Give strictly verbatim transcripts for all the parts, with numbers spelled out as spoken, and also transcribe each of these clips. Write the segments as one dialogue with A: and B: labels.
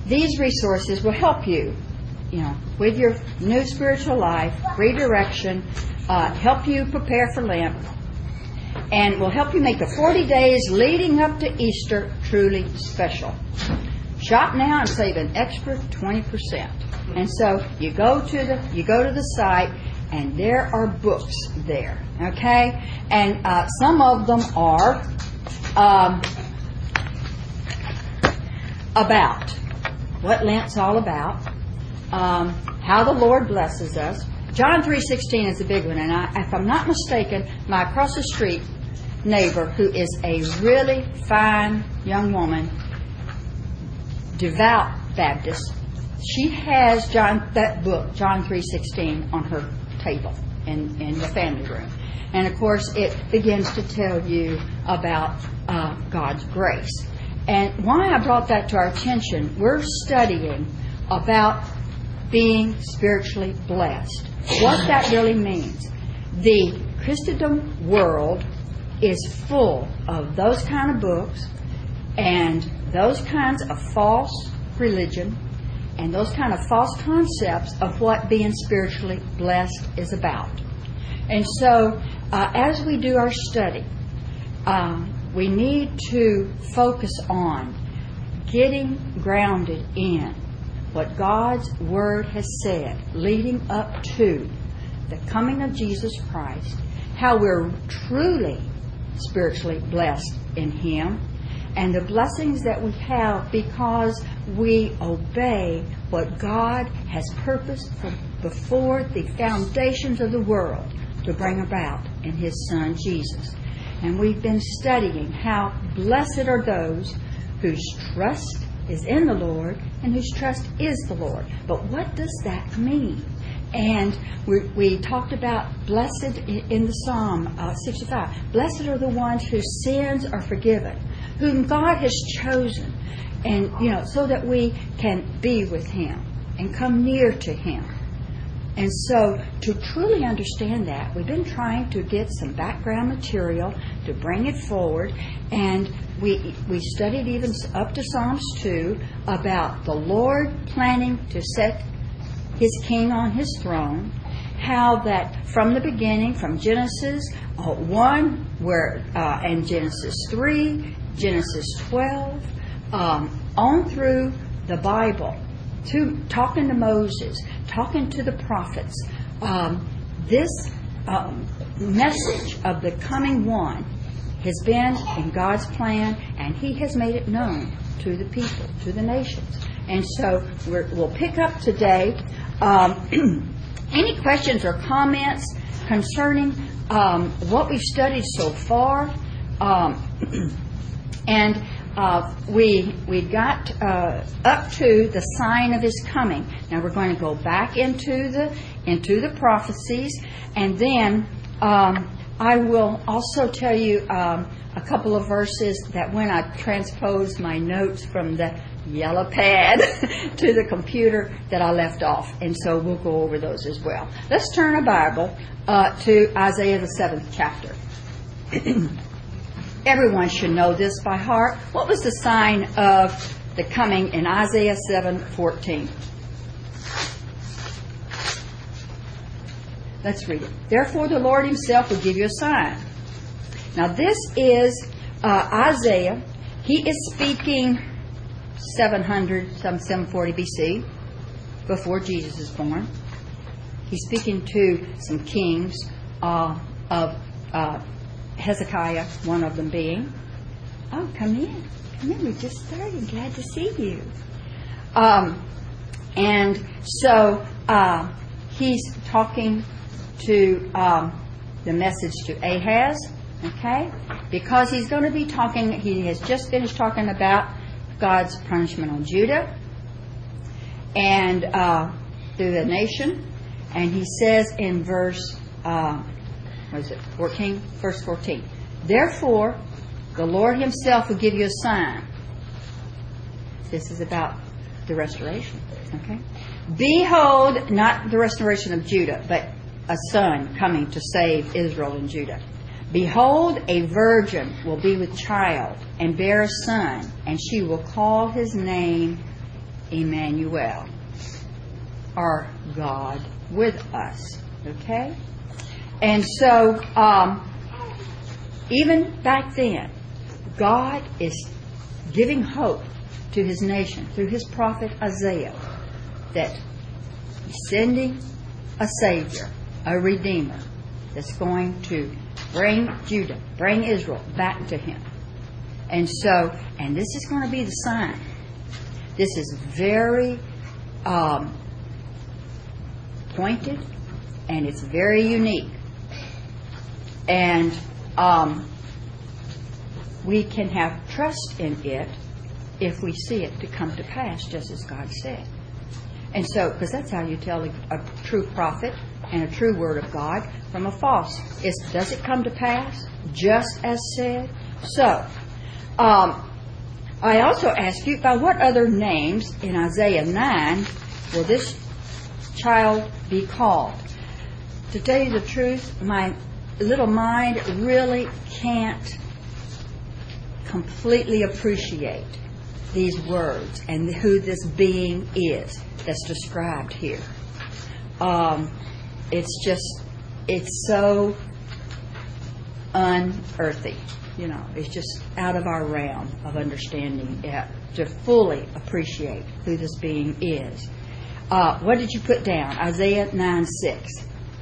A: these resources will help you, you know, with your new spiritual life, redirection, uh, help you prepare for Lent, and will help you make the forty days leading up to Easter truly special. Shop now and save an extra twenty percent. And so you go to the you go to the site, and there are books there, okay? And uh, some of them are um, about what Lent's all about, um, how the Lord blesses us. John three sixteen is a big one, and I, if I'm not mistaken, my across the street neighbor, who is a really fine young woman, devout Baptist, she has John that book, John three sixteen, on her table in, in the family room. And of course, it begins to tell you about uh, God's grace. And why I brought that to our attention, we're studying about being spiritually blessed. What that really means. The Christendom world is full of those kind of books and those kinds of false religion and those kind of false concepts of what being spiritually blessed is about. And so, uh, as we do our study, um, we need to focus on getting grounded in what God's Word has said leading up to the coming of Jesus Christ, how we're truly spiritually blessed in Him, and the blessings that we have because we obey what God has purposed from before the foundations of the world to bring about in His Son Jesus. And we've been studying how blessed are those whose trust is in the Lord and whose trust is the Lord. But what does that mean? And we, we talked about blessed in the Psalm uh, sixty-five. Blessed are the ones whose sins are forgiven, whom God has chosen, and you know, so that we can be with Him and come near to Him. And so, to truly understand that, we've been trying to get some background material to bring it forward, and we we studied even up to Psalms two about the Lord planning to set His King on His throne, how that from the beginning, from Genesis uh, one, where uh, and Genesis three, Genesis twelve, um, on through the Bible, to talking to Moses, talking to the prophets, um, this um, message of the coming one has been in God's plan, and He has made it known to the people, to the nations. And so we're, we'll pick up today. Um, any questions or comments concerning um, what we've studied so far? Um, and uh, we we got uh, up to the sign of His coming. Now we're going to go back into the into the prophecies, and then um, I will also tell you um, a couple of verses that when I transposed my notes from the yellow pad to the computer that I left off. And so we'll go over those as well. Let's turn our Bible uh, to Isaiah the seventh chapter. Everyone should know this by heart. What was the sign of the coming in Isaiah seven fourteen? Let's read it. Therefore the Lord Himself will give you a sign. Now this is uh, Isaiah. He is speaking seven hundred, some seven forty B C, before Jesus is born. He's speaking to some kings uh, of uh, Hezekiah, one of them being. Oh, come in. Come in. We just started. Glad to see you. Um, and so uh, he's talking to um, the message to Ahaz, okay? Because he's going to be talking, he has just finished talking about God's punishment on Judah and uh, through the nation. And he says in verse, uh, what is it, fourteen? Verse fourteen. Therefore, the Lord Himself will give you a sign. This is about the restoration, okay? Behold, not the restoration of Judah, but a son coming to save Israel and Judah. Behold, a virgin will be with child and bear a son, and she will call his name Emmanuel, our God with us. Okay? And so, um, even back then, God is giving hope to His nation through His prophet Isaiah that He's sending a Savior, a Redeemer, that's going to bring Judah, bring Israel back to Him. And so, and this is going to be the sign. This is very um, pointed, and it's very unique. And um, we can have trust in it if we see it to come to pass, just as God said. And so, because that's how you tell a, a true prophet and a true word of God from a false. Is, does it come to pass just as said? So, um, I also ask you, by what other names in Isaiah nine will this child be called? To tell you the truth, my little mind really can't completely appreciate these words and who this being is that's described here. Um, it's just, it's so unearthly. You know, it's just out of our realm of understanding it, to fully appreciate who this being is. Uh, what did you put down? Isaiah nine six.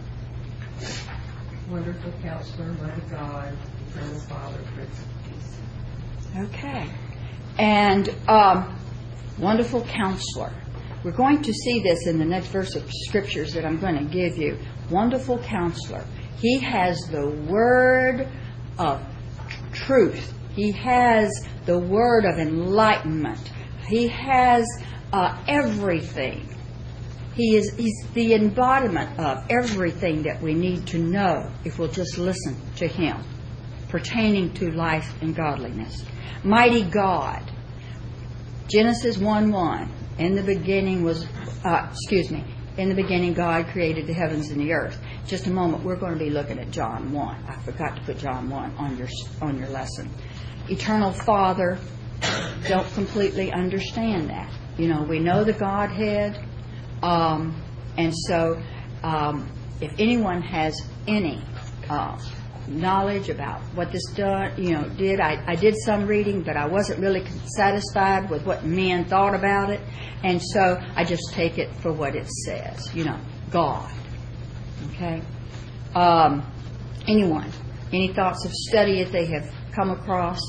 B: Wonderful Counselor, Mighty God, Eternal Father, Prince of Peace.
A: Okay. And um, Wonderful Counselor. We're going to see this in the next verse of Scriptures that I'm going to give you. Wonderful Counselor. He has the word of truth. He has the word of enlightenment. He has uh, everything. He is he's the embodiment of everything that we need to know if we'll just listen to Him, pertaining to life and godliness. Mighty God. Genesis one one. In the beginning was, uh, excuse me, in the beginning God created the heavens and the earth. Just a moment, we're going to be looking at John one. I forgot to put John one on your on your lesson. Eternal Father, don't completely understand that. You know, we know the Godhead, um, and so um, if anyone has any uh, knowledge about what this done, you know, did, I, I did some reading, but I wasn't really satisfied with what men thought about it, and so I just take it for what it says. You know, God. Okay. Um, anyone? Any thoughts of study that they have come across?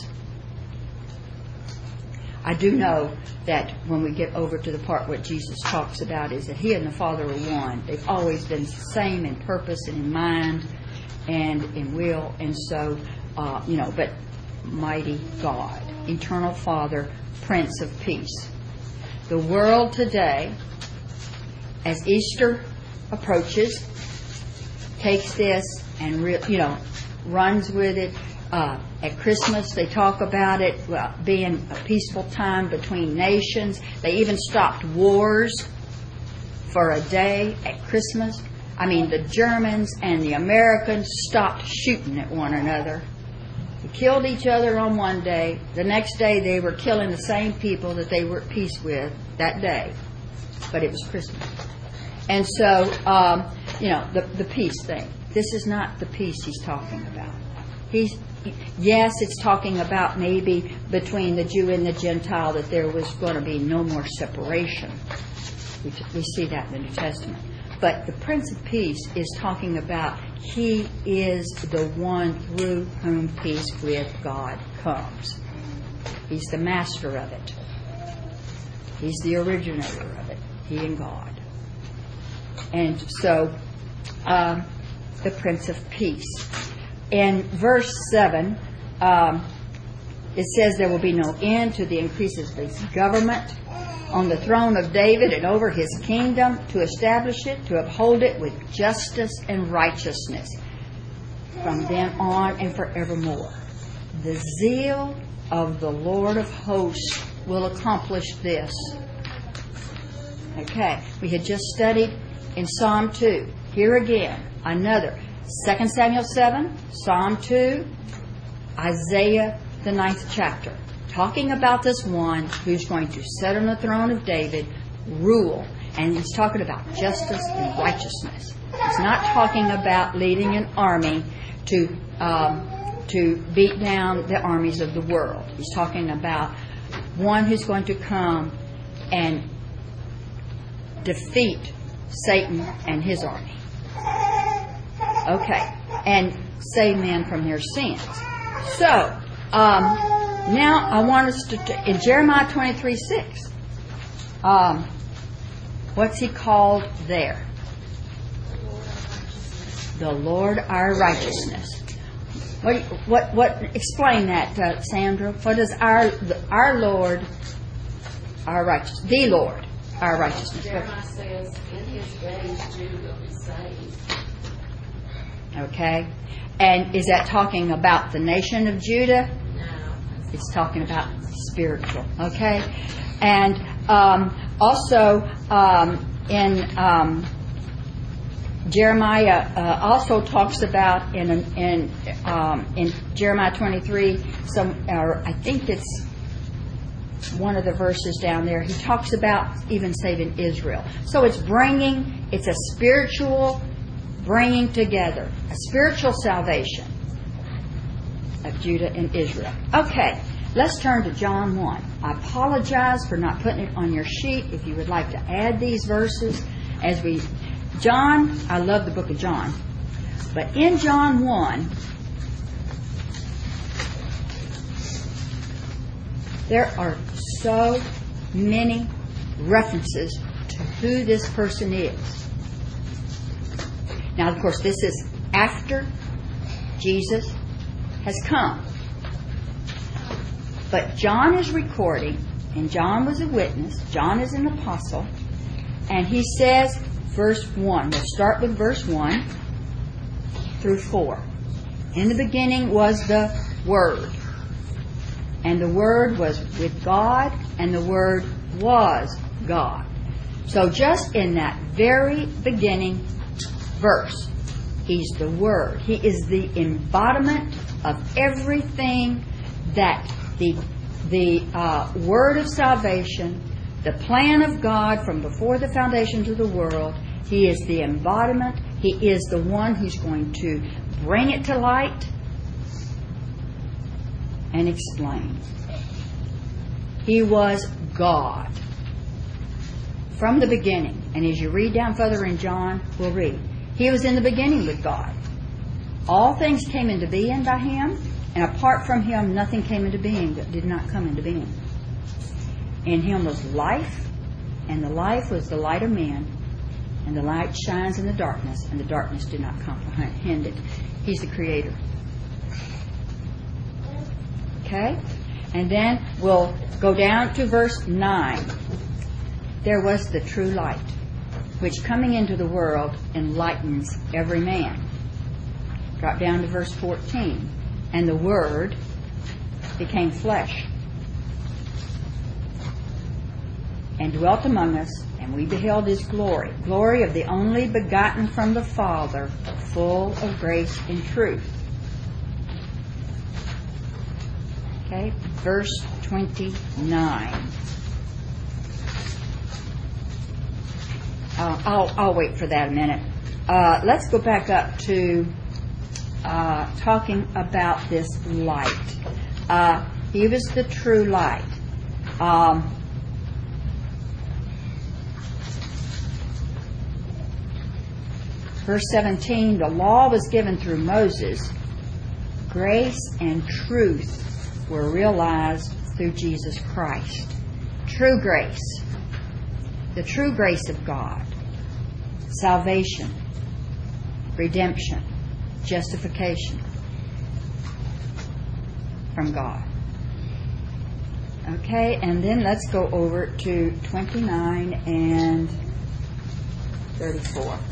A: I do know that when we get over to the part what Jesus talks about is that He and the Father are one. They've always been the same in purpose and in mind and in will. And so, uh, you know, but mighty God, Eternal Father, Prince of Peace. The world today, as Easter approaches, takes this and, re- you know, runs with it. Uh, at Christmas, they talk about it well, being a peaceful time between nations. They even stopped wars for a day at Christmas. I mean, the Germans and the Americans stopped shooting at one another. They killed each other on one day. The next day, they were killing the same people that they were at peace with that day. But it was Christmas. And so, um, you know, the, the peace thing. This is not the peace he's talking about. He's, yes, it's talking about maybe between the Jew and the Gentile that there was going to be no more separation. We, we see that in the New Testament. But the Prince of Peace is talking about He is the one through whom peace with God comes. He's the master of it. He's the originator of it. He and God. And so, um, the Prince of Peace. In verse seven, um, it says there will be no end to the increases of His government on the throne of David and over His kingdom, to establish it, to uphold it with justice and righteousness from then on and forevermore. The zeal of the Lord of hosts will accomplish this. Okay, we had just studied in Psalm two. Here again, another. Second Samuel seven, Psalm two, Isaiah the ninth chapter, talking about this one who's going to sit on the throne of David, rule. And he's talking about justice and righteousness. He's not talking about leading an army to um, to beat down the armies of the world. He's talking about one who's going to come and defeat Satan and his army. Okay. And save men from their sins. So, um, now I want us to, to in Jeremiah twenty-three six, um, what's he called there? The Lord our righteousness. What, what, what, explain that, uh, Sandra. What is our, our Lord, our righteousness? The Lord, our righteousness.
C: Jeremiah says, in his days Judah will be saved.
A: Okay. And is that talking about the nation of Judah?
C: No.
A: It's talking about spiritual. Okay. And um, also um, in um, Jeremiah uh, also talks about in in um, in Jeremiah twenty-three. Some, or I think it's one of the verses down there. He talks about even saving Israel. So it's bringing. It's a spiritual bringing together, a spiritual salvation of Judah and Israel. Okay, let's turn to John one. I apologize for not putting it on your sheet. If you would like to add these verses as we... John, I love the book of John. But in John one, there are so many references to who this person is. Now, of course, this is after Jesus has come. But John is recording, and John was a witness. John is an apostle. And he says, verse one. We'll start with verse one through four. In the beginning was the Word. And the Word was with God, and the Word was God. So just in that very beginning verse, He's the Word. He is the embodiment of everything that the, the uh, Word of salvation, the plan of God from before the foundations of the world. He is the embodiment. He is the one who's going to bring it to light and explain. He was God from the beginning. And as you read down further in John, we'll read. He was in the beginning with God. All things came into being by Him, and apart from Him, nothing came into being that did not come into being. In Him was life, and the life was the light of men, and the light shines in the darkness, and the darkness did not comprehend it. He's the Creator. Okay? And then we'll go down to verse nine. There was the true light, which coming into the world enlightens every man. Drop down to verse fourteen. And the Word became flesh and dwelt among us, and we beheld His glory, glory of the only begotten from the Father, full of grace and truth. Okay, verse twenty-nine. Uh, I'll, I'll wait for that a minute. Uh, let's go back up to uh, talking about this light. Uh, he was the true light. Um, verse seventeen, the law was given through Moses. Grace and truth were realized through Jesus Christ. True grace. The true grace of God. Salvation. Redemption. Justification. From God. Okay, and then let's go over to twenty-nine and thirty-four.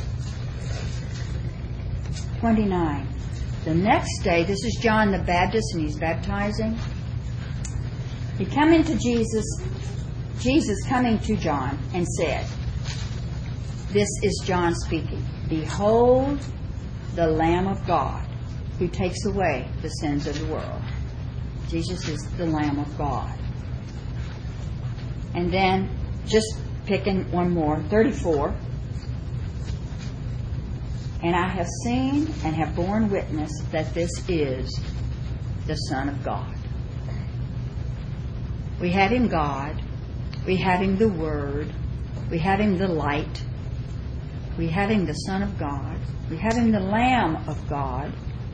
A: twenty-nine. The next day, this is John the Baptist, and he's baptizing. He came into Jesus, Jesus coming to John and said, this is John speaking, behold the Lamb of God who takes away the sins of the world. Jesus is the Lamb of God. And then, just picking one more, thirty-four. And I have seen and have borne witness that this is the Son of God. We have Him God. We have Him the Word. We have Him the Light. We have Him the Son of God. We have Him the Lamb of God.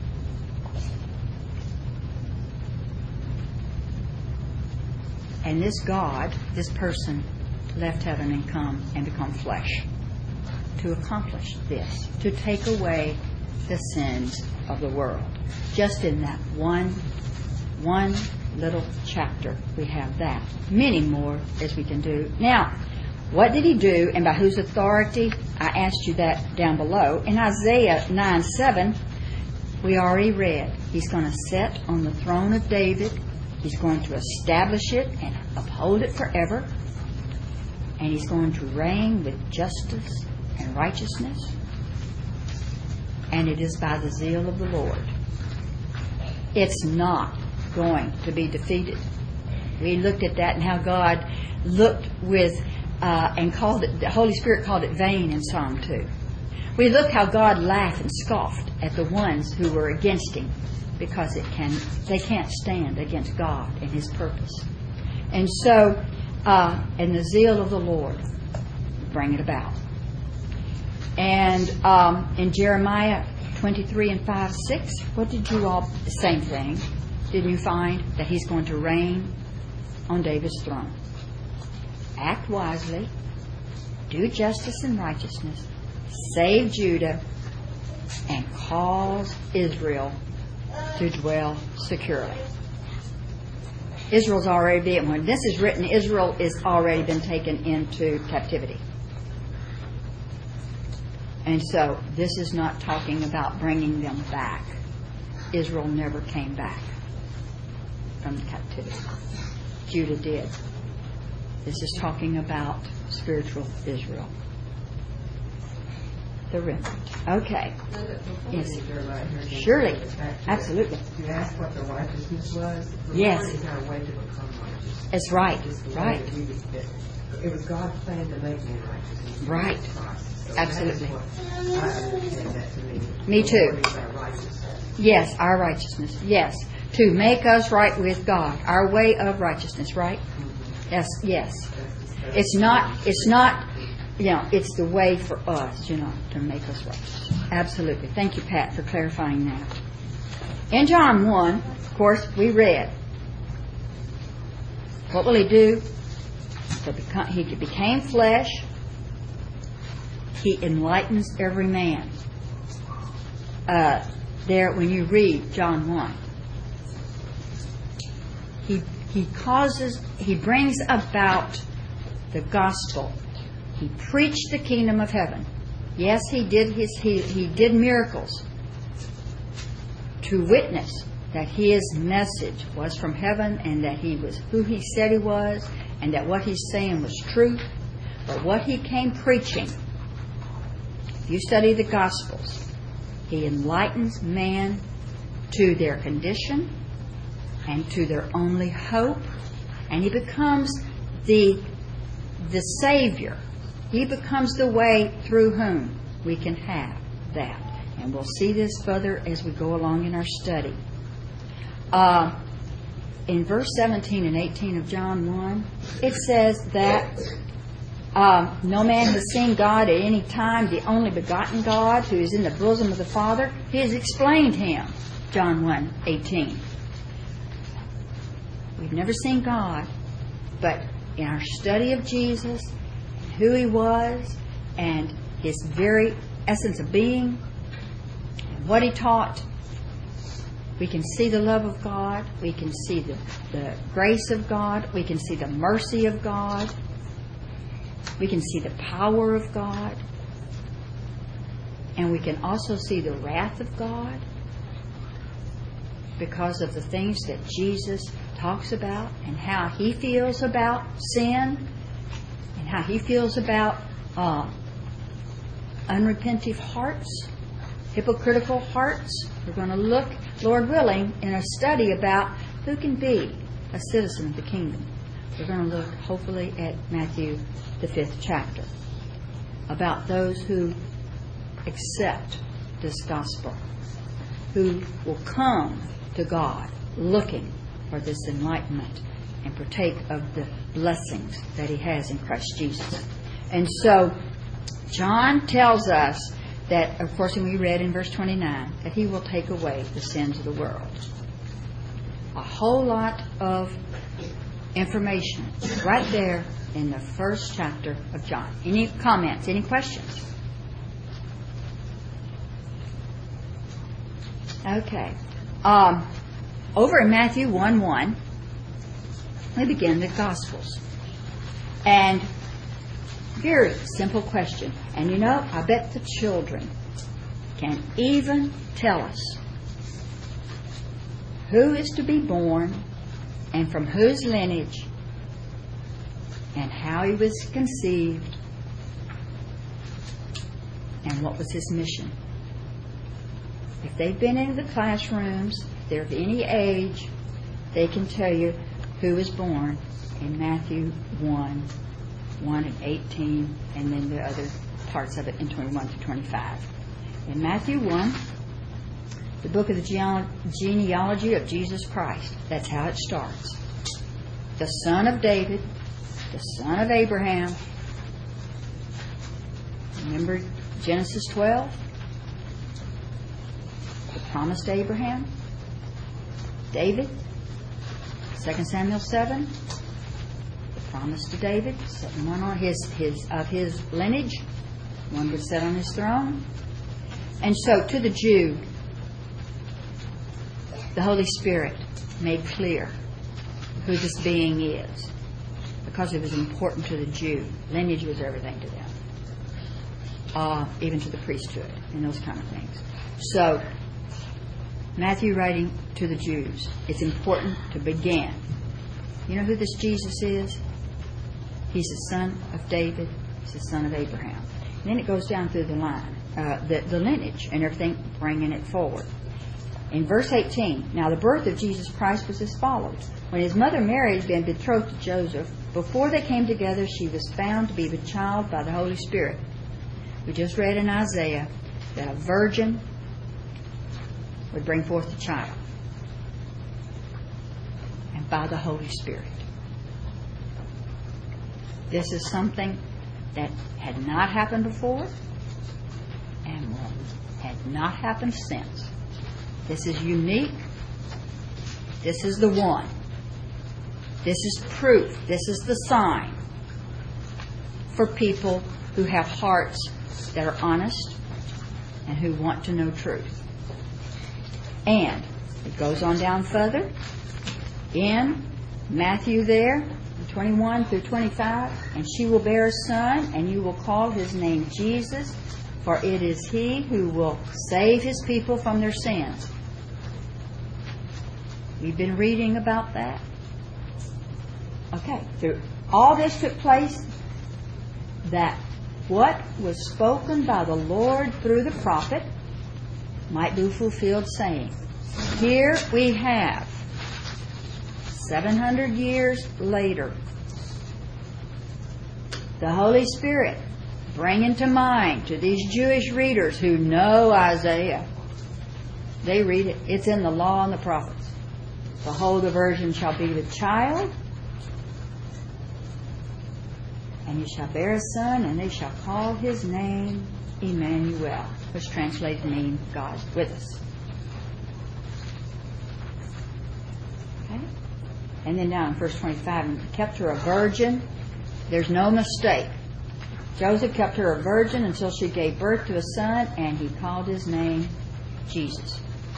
A: And this God, this person, left heaven and come and become flesh to accomplish this, to take away the sins of the world. Just in that one, one little chapter, we have that. Many more as we can do. Now, what did He do and by whose authority? I asked you that down below. In Isaiah nine seven, we already read, He's going to sit on the throne of David. He's going to establish it and uphold it forever. And He's going to reign with justice and righteousness. And it is by the zeal of the Lord. It's not going to be defeated. We looked at that and how God looked with uh, and called it, the Holy Spirit called it vain in Psalm two. We looked how God laughed and scoffed at the ones who were against Him, because it can they can't stand against God and His purpose. And so, uh, and the zeal of the Lord bring it about. And um, in Jeremiah twenty-three and five, six, what did you all, the same thing, didn't you find that He's going to reign on David's throne? Act wisely, do justice and righteousness, save Judah, and cause Israel to dwell securely. Israel's already been, when this is written, Israel is already been taken into captivity. And so this is not talking about bringing them back. Israel never came back from the captivity. Judah did. This is talking about spiritual Israel. The remnant. Okay. Yes. Surely. Absolutely.
B: You asked what the righteousness was. The
A: Yes.
B: Lord is our way to become righteous.
A: That's right.
B: It's the way
A: Right.
B: that we would fit. It was God's plan to make me righteous.
A: Right.
B: So
A: Absolutely.
B: that's what I understand that to me.
A: Me
B: The
A: too.
B: Lord is our righteousness.
A: Yes, our righteousness. Yes. To make us right with God. Our way of righteousness, right? Yes, yes. It's not, it's not, you know, it's the way for us, you know, to make us righteous. Absolutely. Thank you, Pat, for clarifying that. In John one, of course, we read, what will He do? He became flesh. He enlightens every man. Uh, there, when you read John one, he he causes, he brings about the gospel. He preached the kingdom of heaven. Yes, he did his he, he did miracles to witness that his message was from heaven and that he was who he said he was and that what he's saying was truth. But what he came preaching, if you study the Gospels, he enlightens man to their condition and to their only hope, and he becomes the the Savior. He becomes the way through whom we can have that. And we'll see this further as we go along in our study. Uh, in verse seventeen and eighteen of John one, it says that um, no man has seen God at any time, the only begotten God who is in the bosom of the Father. He has explained Him, John one eighteen. We've never seen God, but in our study of Jesus, who He was, and His very essence of being, and what He taught, we can see the love of God, we can see the, the grace of God, we can see the mercy of God, we can see the power of God, and we can also see the wrath of God because of the things that Jesus talks about and how He feels about sin and how He feels about uh, unrepentive hearts, hypocritical hearts. We're going to look, Lord willing, in a study about Who can be a citizen of the kingdom? We're going to look, hopefully, at Matthew, the fifth chapter, about those who accept this gospel, who will come to God looking for this enlightenment and partake of the blessings that He has in Christ Jesus. And so, John tells us that, of course, and we read in verse twenty-nine, that He will take away the sins of the world. A whole lot of information right there in the first chapter of John. Any comments? Any questions? Okay. Um, over in Matthew one one, we begin the Gospels. And very simple question. And you know, I bet the children can even tell us who is to be born and from whose lineage and how He was conceived and what was His mission. If they've been into the classrooms, if they're of any age, they can tell you who was born in Matthew one, one and eighteen, and then the other parts of it in twenty-one to twenty-five. In Matthew one, the book of the gene- genealogy of Jesus Christ, that's how it starts. The son of David, the son of Abraham. Remember Genesis twelve? The promise to Abraham. David. Second Samuel seven. The promise to David. Setting one on his, his of his lineage. One would sit on his throne. And so to the Jew, the Holy Spirit made clear who this being is, because it was important to the Jew. Lineage was everything to them, uh, even to the priesthood and those kind of things. So, Matthew writing to the Jews, it's important to begin. You know who this Jesus is? He's the son of David. He's the son of Abraham. And then it goes down through the line, uh, the, the lineage and everything, bringing it forward. In verse eighteen, now the birth of Jesus Christ was as follows. When His mother Mary had been betrothed to Joseph, before they came together, she was found to be with child by the Holy Spirit. We just read in Isaiah that a virgin would bring forth a child, and by the Holy Spirit. This is something that had not happened before and had not happened since. This is unique. This is the one. This is proof. This is the sign for people who have hearts that are honest and who want to know truth. And it goes on down further in Matthew there, twenty-one through twenty-five, and she will bear a son, and you will call his name Jesus, for it is He who will save His people from their sins. We've been reading about that. Okay, through all this took place, that what was spoken by the Lord through the prophet might be fulfilled, saying, here we have, seven hundred years later, the Holy Spirit bringing to mind to these Jewish readers who know Isaiah. They read it. It's in the law and the prophets. Behold, the virgin shall be with child, and he shall bear a son, and they shall call his name Emmanuel, which translates mean God with us. Okay? And then down in verse twenty-five, and kept her a virgin. There's no mistake. Joseph kept her a virgin until she gave birth to a son, and he called his name Jesus.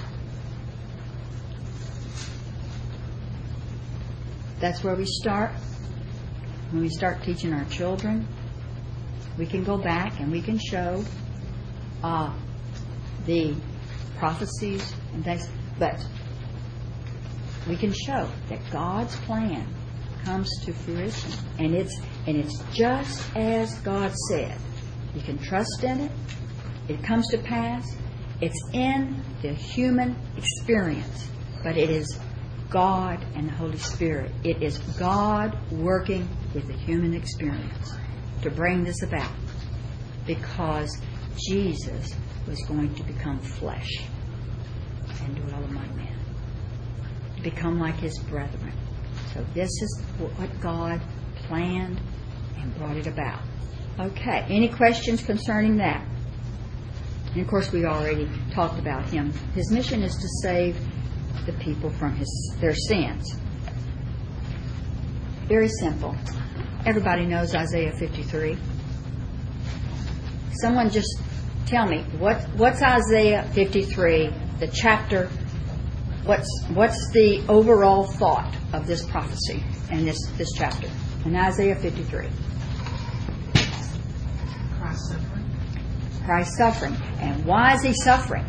A: That's where we start. When we start teaching our children, we can go back and we can show uh, the prophecies and things, but we can show that God's plan comes to fruition, and it's and it's just as God said. You can trust in it. It comes to pass. It's in the human experience, but it is God and the Holy Spirit. It is God working with the human experience to bring this about, because Jesus was going to become flesh and dwell among men, to become like His brethren. So this is what God planned and brought it about. Okay, any questions concerning that? And of course, we already talked about Him. His mission is to save the people from his their sins. Very simple. Everybody knows Isaiah fifty-three. Someone just tell me, what what's Isaiah fifty-three, the chapter, what's what's the overall thought of this prophecy and this, this chapter in Isaiah fifty-three?
B: Christ suffering.
A: Christ suffering. And why is He suffering?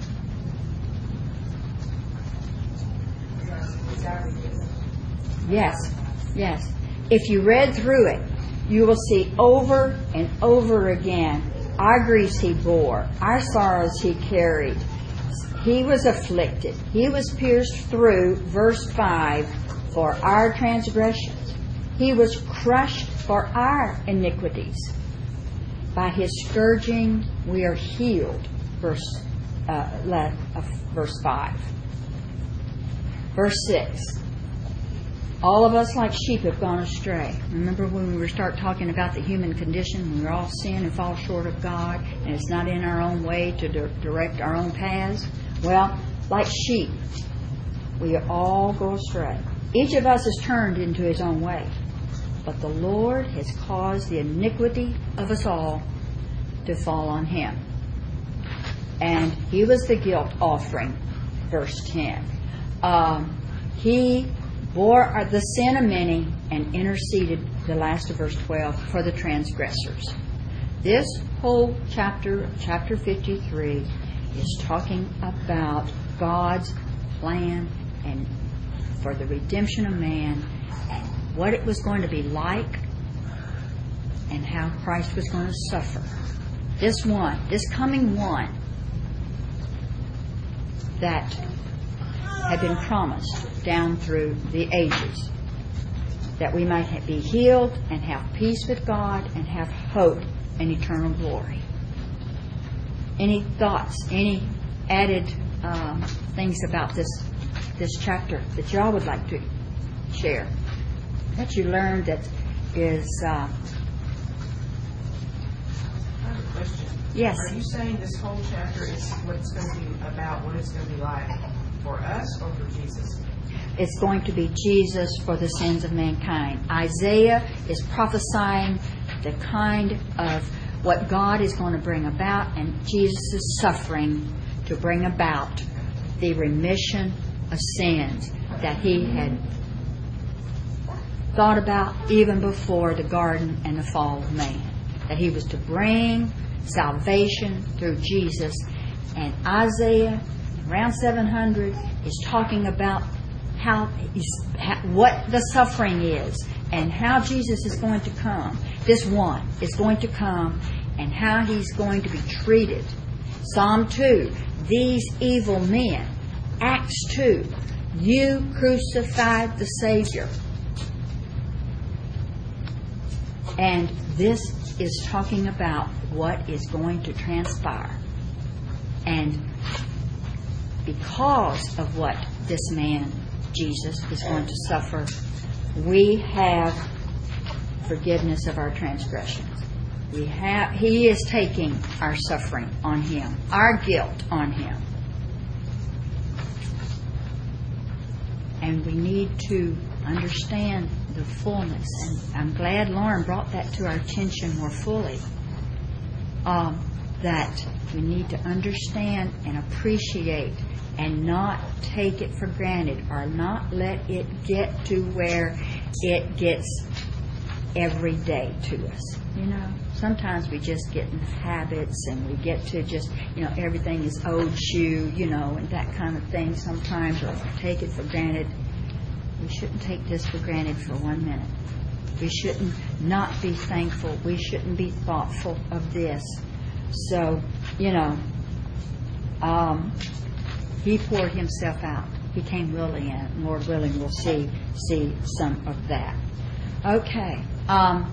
A: Yes, yes. If you read through it, you will see over and over again, our griefs He bore, our sorrows He carried. He was afflicted. He was pierced through, verse five, for our transgressions. He was crushed for our iniquities. By His scourging we are healed, verse, uh, le, uh, verse five. Verse six. All of us like sheep have gone astray. Remember when we were start talking about the human condition, when we're all sin and fall short of God, and it's not in our own way to di- direct our own paths? Well, like sheep, we all go astray. Each of us is turned into his own way. But the Lord has caused the iniquity of us all to fall on Him. And He was the guilt offering, verse ten. Um, he bore the sin of many and interceded, the last of verse twelve, for the transgressors. This whole chapter, chapter fifty-three, is talking about God's plan and for the redemption of man, and what it was going to be like, and how Christ was going to suffer. This one, this coming one that had been promised down through the ages, that we might be healed and have peace with God and have hope and eternal glory. Any thoughts, any added um, things about this this chapter that y'all would like to share, that you learned that is... Uh,
B: I have a question.
A: Yes.
B: Are you saying this whole chapter is what it's going to be about, what it's going to be like for us or for Jesus?
A: It's going to be Jesus for the sins of mankind. Isaiah is prophesying the kind of what God is going to bring about, and Jesus is suffering to bring about the remission of sins that He had thought about even before the garden and the fall of man. That He was to bring salvation through Jesus. And Isaiah, around seven hundred, is talking about how, what the suffering is and how Jesus is going to come. This one is going to come and how He's going to be treated. Psalm two, these evil men. Acts two, you crucified the Savior. And this is talking about what is going to transpire. And because of what this man, Jesus, is going to suffer, we have forgiveness of our transgressions. We have, He is taking our suffering on Him, our guilt on Him. And we need to understand the fullness. And I'm glad Lauren brought that to our attention more fully. Um, that we need to understand and appreciate and not take it for granted, or not let it get to where it gets every day to us. You know, sometimes we just get in habits and we get to just, you know, everything is old shoe, you know, and that kind of thing sometimes, or take it for granted. We shouldn't take this for granted for one minute. We shouldn't not be thankful. We shouldn't be thoughtful of this. So, you know, um, He poured Himself out. became willing, and Lord willing, we'll see see some of that. Okay. Um,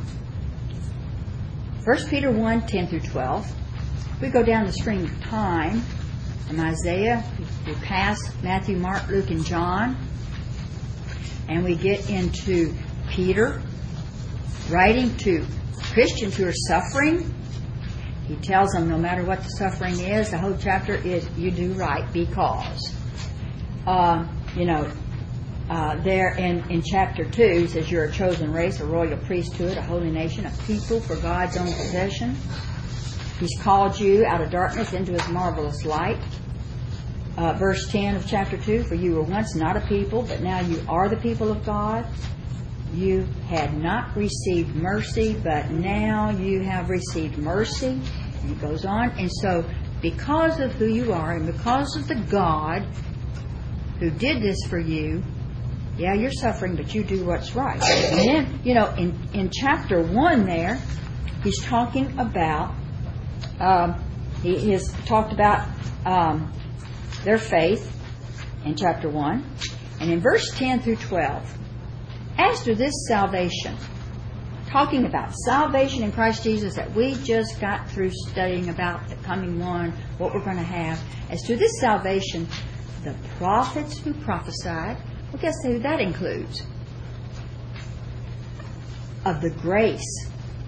A: First Peter one, ten through twelve. We go down the string of time from Isaiah, we pass Matthew, Mark, Luke, and John, and we get into Peter writing to Christians who are suffering. He tells them no matter what the suffering is, the whole chapter is you do right because. Uh, you know, uh, there in, in chapter two, he says you're a chosen race, a royal priesthood, a holy nation, a people for God's own possession. He's called you out of darkness into His marvelous light. Uh, verse ten of chapter two, for you were once not a people, but now you are the people of God. You had not received mercy, but now you have received mercy. And it goes on. And so, because of who you are and because of the God who did this for you, yeah, you're suffering, but you do what's right. And then, you know, in, in chapter one there, he's talking about, um, he, he has talked about um, their faith in chapter one. And in verse ten through twelve, as to this salvation, talking about salvation in Christ Jesus that we just got through studying about the coming one, what we're going to have. As to this salvation, the prophets who prophesied, well, guess who that includes? Of the grace,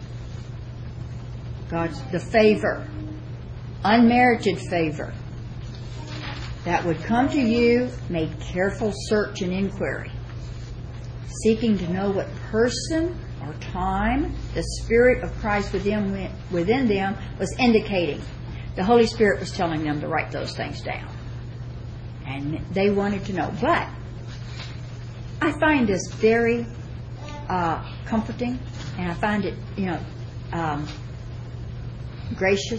A: God's, the favor, unmerited favor that would come to you, made careful search and inquiry, seeking to know what person or time the Spirit of Christ within, within them was indicating. The Holy Spirit was telling them to write those things down. And they wanted to know. But I find this very uh, comforting, and I find it, you know, um, gracious.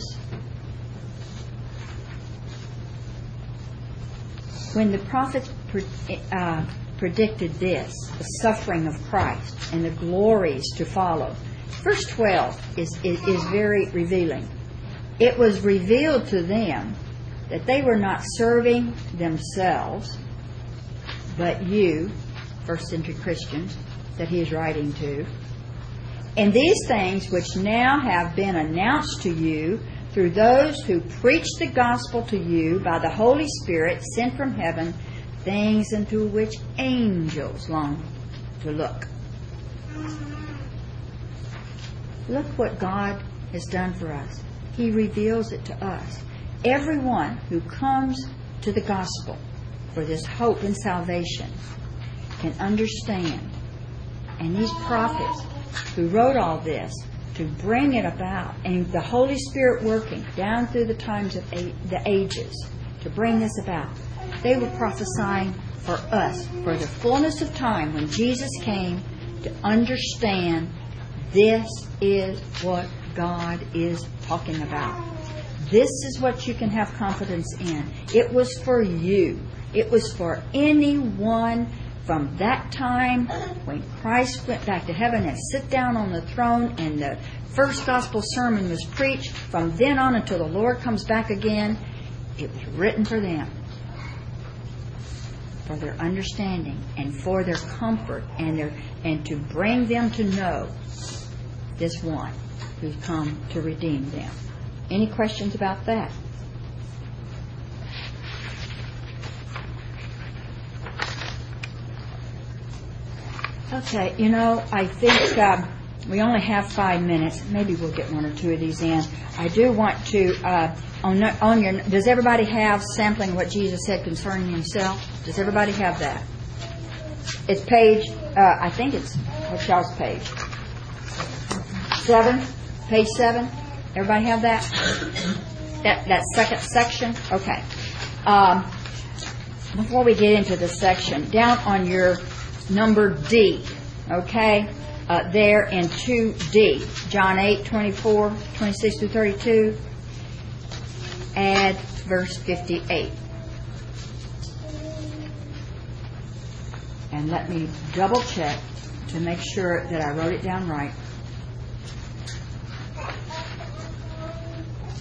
A: When the prophets pre- uh, predicted this, the suffering of Christ and the glories to follow, verse twelve is, is, is very revealing. It was revealed to them that they were not serving themselves, but you, first century Christians, that he is writing to. And these things which now have been announced to you through those who preach the gospel to you by the Holy Spirit sent from heaven, things into which angels long to look. Look what God has done for us. He reveals it to us. Everyone who comes to the gospel for this hope and salvation can understand. And these prophets who wrote all this to bring it about, and the Holy Spirit working down through the times of the ages to bring this about, they were prophesying for us, for the fullness of time when Jesus came, to understand this is what God is talking about. This is what you can have confidence in. It was for you. It was for anyone from that time when Christ went back to heaven and sit down on the throne and the first gospel sermon was preached. From then on until the Lord comes back again, it was written for them, for their understanding and for their comfort and their and to bring them to know this one who's come to redeem them. Any questions about that? Okay, you know, I think uh, we only have five minutes. Maybe we'll get one or two of these in. I do want to, uh, on, on your, does everybody have sampling what Jesus said concerning himself? Does everybody have that? It's page, uh, I think it's, what's y'all's page? Seven? Page seven? Everybody have that? That that second section? Okay. Um, before we get into the section, down on your number D, okay, uh, there in two D, John eight, twenty-four, twenty-six through thirty-two, add verse fifty-eight. And let me double check to make sure that I wrote it down right.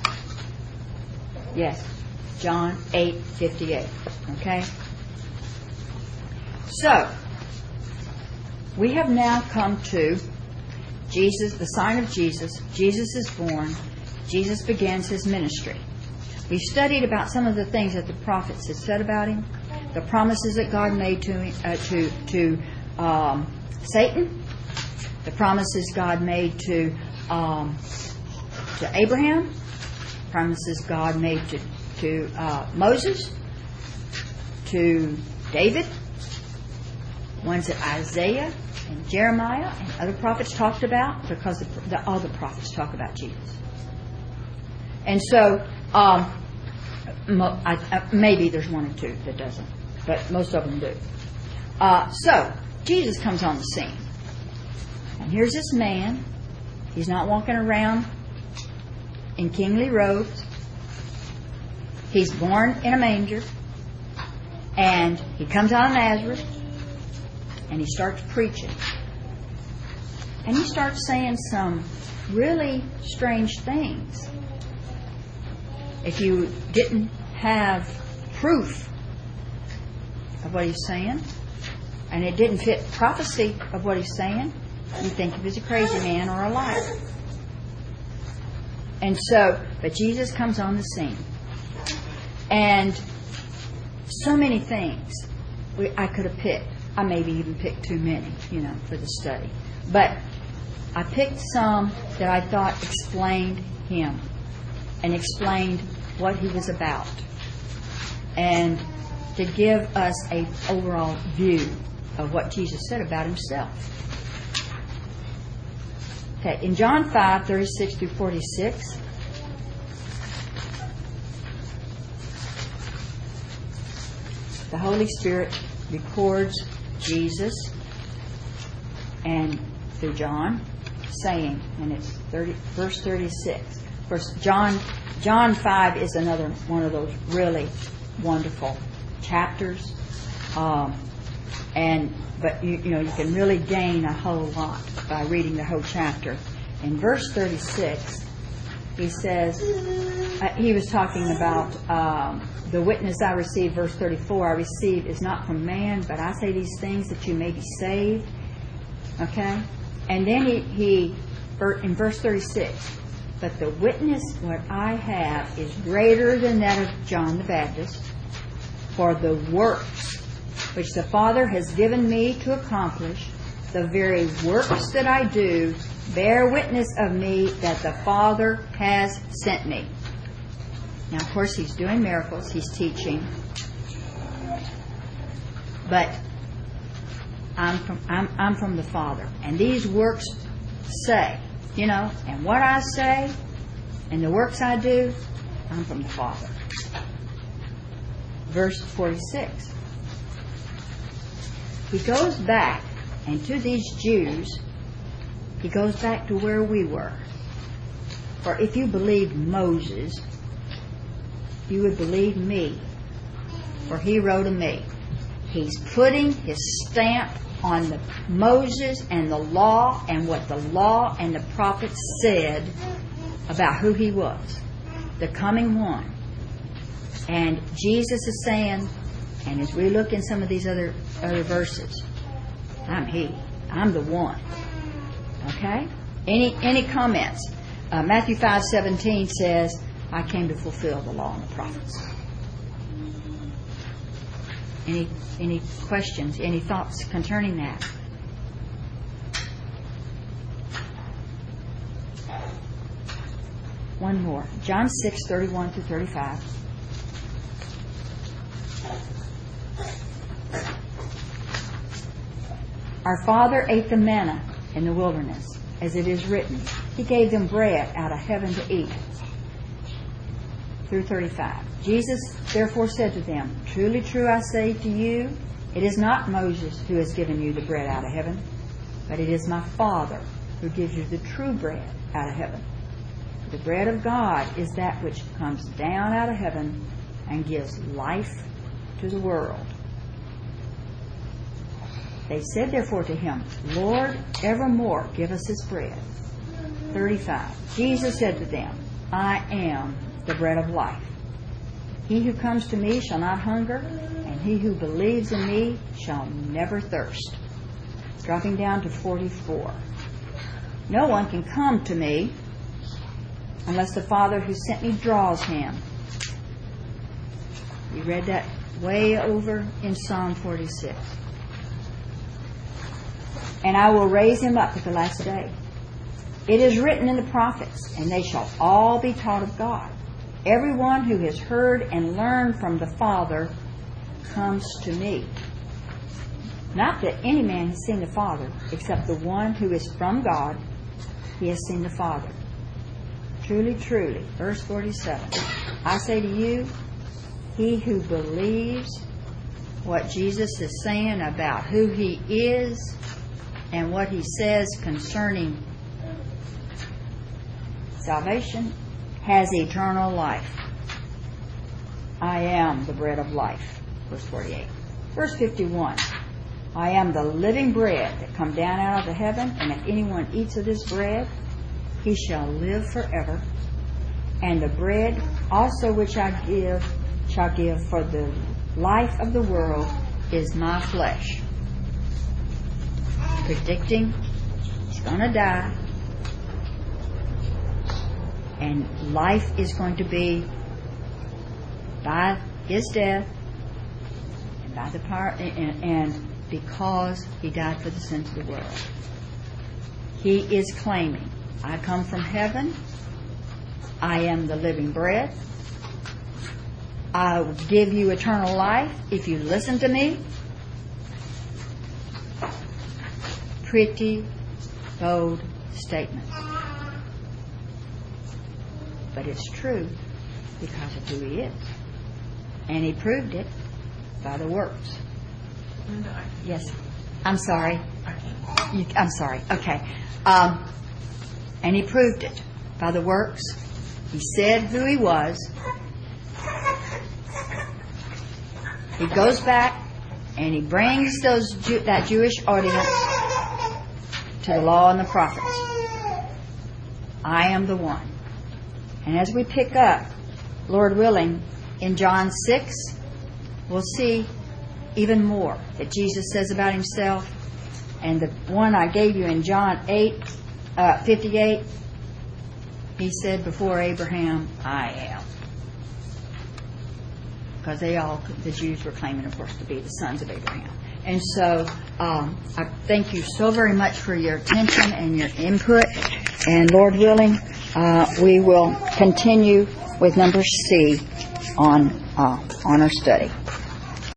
A: Yes, John eight fifty-eight. Okay? So, we have now come to Jesus, the sign of Jesus. Jesus is born. Jesus begins his ministry. We've studied about some of the things that the prophets had said about him, the promises that God made to him, uh, to to um, Satan, the promises God made to um, to Abraham, promises God made to to uh, Moses, to David, ones that Isaiah and Jeremiah and other prophets talked about, because the, the, all the prophets talk about Jesus. And so, um, mo- I, I, maybe there's one or two that doesn't, but most of them do. Uh, so, Jesus comes on the scene. And here's this man. He's not walking around in kingly robes. He's born in a manger. And he comes out of Nazareth. And he starts preaching. And he starts saying some really strange things. If you didn't have proof of what he's saying, and it didn't fit prophecy of what he's saying, you think he was a crazy man or a liar. And so, but Jesus comes on the scene. And so many things we, I could have picked. I maybe even picked too many, you know, for the study. But I picked some that I thought explained him and explained what he was about, and to give us a overall view of what Jesus said about himself. Okay, in John five, thirty-six through forty-six, the Holy Spirit records Jesus and through John saying, and it's thirty, verse thirty-six. First, John John five is another one of those really wonderful chapters, um, and but you, you know you can really gain a whole lot by reading the whole chapter. In verse thirty-six, he says uh, he was talking about um, the witness I received. Verse thirty-four, I received is not from man, but I say these things that you may be saved. Okay, and then he, he in verse thirty-six. But the witness what I have is greater than that of John the Baptist, for the works which the Father has given me to accomplish, the very works that I do, bear witness of me that the Father has sent me. Now, of course, he's doing miracles, he's teaching, but I'm from, I'm, I'm from the Father. And these works say, you know, and what I say and the works I do, I'm from the Father. Verse forty-six. He goes back, and to these Jews, he goes back to where we were. For if you believed Moses, you would believe me, for he wrote of me. He's putting his stamp on the Moses and the law and what the law and the prophets said about who he was, the coming one. And Jesus is saying, and as we look in some of these other other verses, I'm he. I'm the one. Okay? Any any comments? Uh, Matthew five seventeen says, I came to fulfill the law and the prophets. Any any questions, any thoughts concerning that? One more. John six, thirty-one through thirty-five. Our father ate the manna in the wilderness, as it is written. He gave them bread out of heaven to eat. Through thirty-five. Jesus therefore said to them, Truly, true, I say to you, it is not Moses who has given you the bread out of heaven, but it is my Father who gives you the true bread out of heaven. The bread of God is that which comes down out of heaven and gives life to the world. They said therefore to him, Lord, evermore give us this bread. thirty-five. Jesus said to them, I am the bread of life. He who comes to me shall not hunger, and and he who believes in me shall never thirst. Dropping down to forty-four. No one can come to me unless the Father who sent me draws him. We read that way over in Psalm forty-six. And I will raise him up at the last day. It is written in the prophets, and they shall all be taught of God. Everyone who has heard and learned from the Father comes to me. Not that any man has seen the Father, except the one who is from God. He has seen the Father. Truly, truly, verse forty-seven. I say to you, he who believes what Jesus is saying about who he is and what he says concerning salvation has eternal life. I am the bread of life. Verse forty-eight. Verse fifty-one. I am the living bread that come down out of the heaven, and if anyone eats of this bread, he shall live forever. And the bread also which I give shall give for the life of the world is my flesh. Predicting he's going to die, and life is going to be by his death and by the power and, and because he died for the sins of the world. He is claiming, I come from heaven, I am the living bread, I will give you eternal life if you listen to me. Pretty bold statement. But it's true because of who he is. And he proved it by the works.
B: Linda, I-
A: Yes. I'm sorry.
B: I can't.
A: You, I'm sorry. Okay. Um, and he proved it by the works. He said who he was. He goes back and he brings those Jew, that Jewish audience to the law and the prophets. I am the one. And as we pick up, Lord willing, in John six, we'll see even more that Jesus says about himself. And the one I gave you in John eight, uh, fifty-eight, he said, before Abraham, I am. Because they all, the Jews were claiming, of course, to be the sons of Abraham. And so um, I thank you so very much for your attention and your input. And Lord willing, uh, we will continue with number C on uh, on our study.